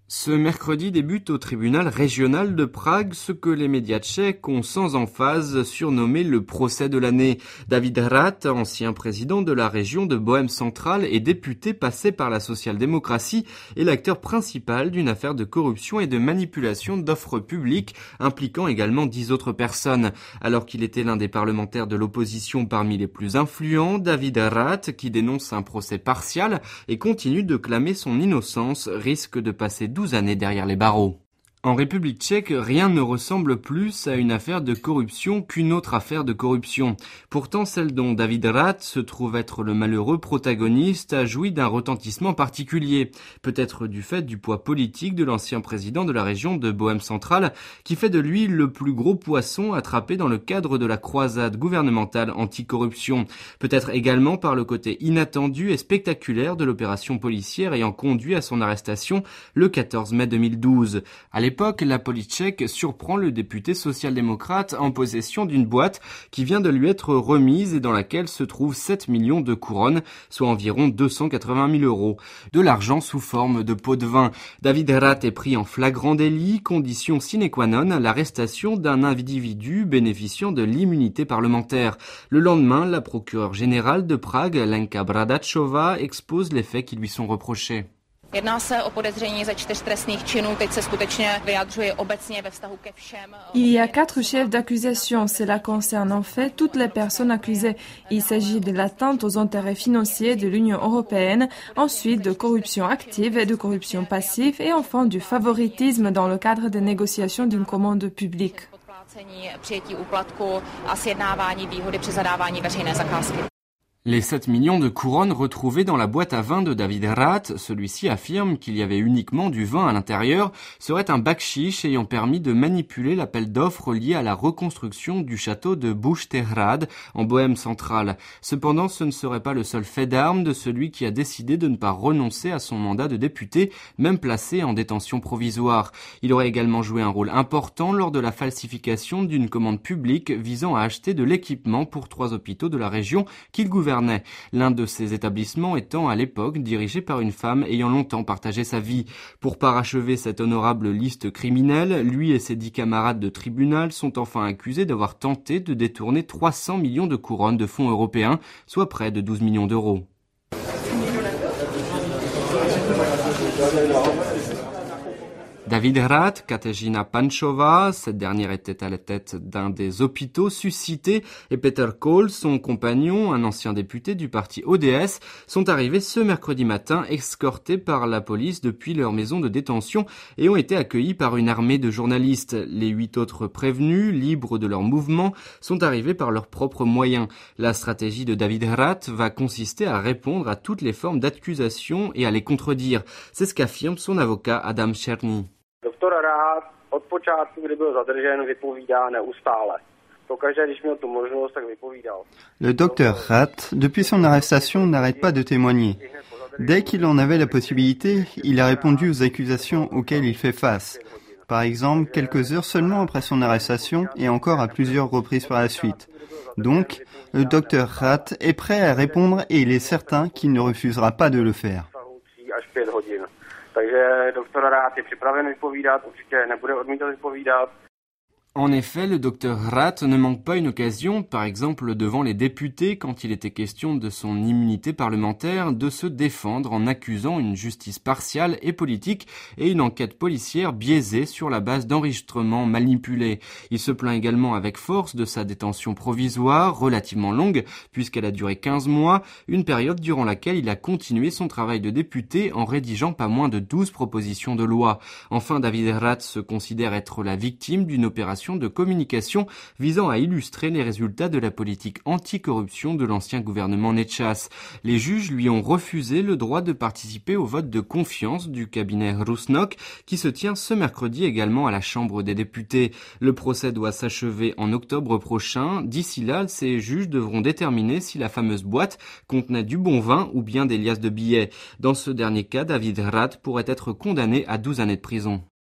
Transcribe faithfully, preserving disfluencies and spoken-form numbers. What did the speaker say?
Ce mercredi débute au tribunal régional de Prague ce que les médias tchèques ont sans emphase surnommé le procès de l'année. David Hrad, ancien président de la région de Bohême centrale et député passé par la social-démocratie, est l'acteur principal d'une affaire de corruption et de manipulation d'offres publiques impliquant également dix autres personnes. Alors qu'il était l'un des parlementaires de l'opposition parmi les plus influents, David Hrad, qui dénonce un procès partial et continue de clamer son innocence, risque de passer douze années derrière les barreaux. En République tchèque, rien ne ressemble plus à une affaire de corruption qu'une autre affaire de corruption. Pourtant, celle dont David Hrad se trouve être le malheureux protagoniste a joui d'un retentissement particulier. Peut-être du fait du poids politique de l'ancien président de la région de Bohême centrale, qui fait de lui le plus gros poisson attrapé dans le cadre de la croisade gouvernementale anticorruption. Peut-être également par le côté inattendu et spectaculaire de l'opération policière ayant conduit à son arrestation le quatorze mai deux mille douze. À l'époque, la police tchèque surprend le député social-démocrate en possession d'une boîte qui vient de lui être remise et dans laquelle se trouvent sept millions de couronnes, soit environ deux cent quatre-vingt mille euros. De l'argent sous forme de pots de vin. David Hrad est pris en flagrant délit, condition sine qua non l'arrestation d'un individu bénéficiant de l'immunité parlementaire. Le lendemain, la procureure générale de Prague, Lenka Bradáčová, expose les faits qui lui sont reprochés. Il y a quatre chefs d'accusation. Cela concerne en fait toutes les personnes accusées. Il s'agit de l'atteinte aux intérêts financiers de l'Union européenne, ensuite de corruption active et de corruption passive et enfin du favoritisme dans le cadre des négociations d'une commande publique. Les sept millions de couronnes retrouvées dans la boîte à vin de David Hrad, celui-ci affirme qu'il y avait uniquement du vin à l'intérieur, serait un bakchich ayant permis de manipuler l'appel d'offres lié à la reconstruction du château de Buštehrad en Bohême centrale. Cependant, ce ne serait pas le seul fait d'armes de celui qui a décidé de ne pas renoncer à son mandat de député, même placé en détention provisoire. Il aurait également joué un rôle important lors de la falsification d'une commande publique visant à acheter de l'équipement pour trois hôpitaux de la région qu'il gouverne. L'un de ces établissements étant à l'époque dirigé par une femme ayant longtemps partagé sa vie. Pour parachever cette honorable liste criminelle, lui et ses dix camarades de tribunal sont enfin accusés d'avoir tenté de détourner trois cents millions de couronnes de fonds européens, soit près de douze millions d'euros. David Hrad, Kateřina Pančová, cette dernière était à la tête d'un des hôpitaux suscités, et Peter Kohl, son compagnon, un ancien député du parti O D S, sont arrivés ce mercredi matin, escortés par la police depuis leur maison de détention et ont été accueillis par une armée de journalistes. Les huit autres prévenus, libres de leur mouvement, sont arrivés par leurs propres moyens. La stratégie de David Hrad va consister à répondre à toutes les formes d'accusation et à les contredire. C'est ce qu'affirme son avocat Adam Černý. Doktor Hrad od počátku, kdy byl zadržen, vypovídá neustále. Pokaždé, když měl tu možnost, tak vypovídal. Le docteur Hrad, depuis son arrestation, n'arrête pas de témoigner. Dès qu'il en avait la possibilité, il a répondu aux accusations auxquelles il fait face. Par exemple, quelques heures seulement après son arrestation et encore à plusieurs reprises par la suite. Donc, le docteur Hrad est prêt à répondre et il est certain qu'il ne refusera pas de le faire. Takže doktor Hrad je připraven vypovídat, určitě nebude odmítat vypovídat. En effet, le docteur Hrad ne manque pas une occasion, par exemple devant les députés quand il était question de son immunité parlementaire, de se défendre en accusant une justice partiale et politique et une enquête policière biaisée sur la base d'enregistrements manipulés. Il se plaint également avec force de sa détention provisoire, relativement longue, puisqu'elle a duré quinze mois, une période durant laquelle il a continué son travail de député en rédigeant pas moins de douze propositions de loi. Enfin, David Hrad se considère être la victime d'une opération de communication visant à illustrer les résultats de la politique anticorruption de l'ancien gouvernement Nečas. Les juges lui ont refusé le droit de participer au vote de confiance du cabinet Rusnok qui se tient ce mercredi également à la Chambre des députés. Le procès doit s'achever en octobre prochain. D'ici là, ces juges devront déterminer si la fameuse boîte contenait du bon vin ou bien des liasses de billets. Dans ce dernier cas, David Hrad pourrait être condamné à douze années de prison.